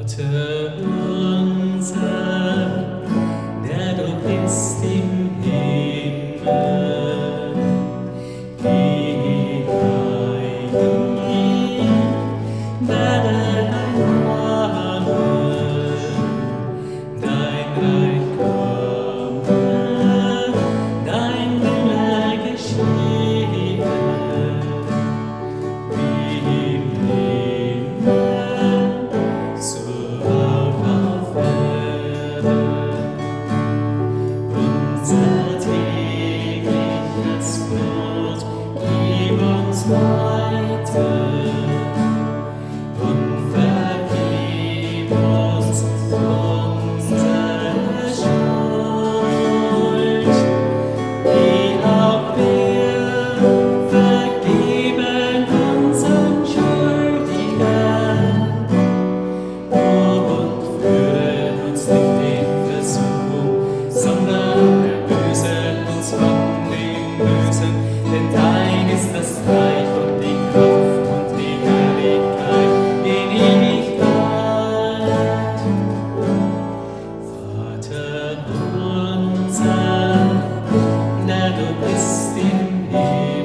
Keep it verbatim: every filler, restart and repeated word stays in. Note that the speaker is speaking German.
Vater unser, der du bist im Himmel, geheiligt werde dein Name, dein Reich komme, dein Wille geschehe, wie im Himmel, so auch auf Erden. Unser tägliches Brot gib uns heute und vergib uns unsere Schuld, wie auch wir vergeben unseren Schuldigern. Und führe uns nicht in Versuchung, sondern erlöse uns von dem Bösen. Denn dein ist das Reich und die Kraft und die Herrlichkeit in Ewigkeit. Vater unser, der du bist im Himmel,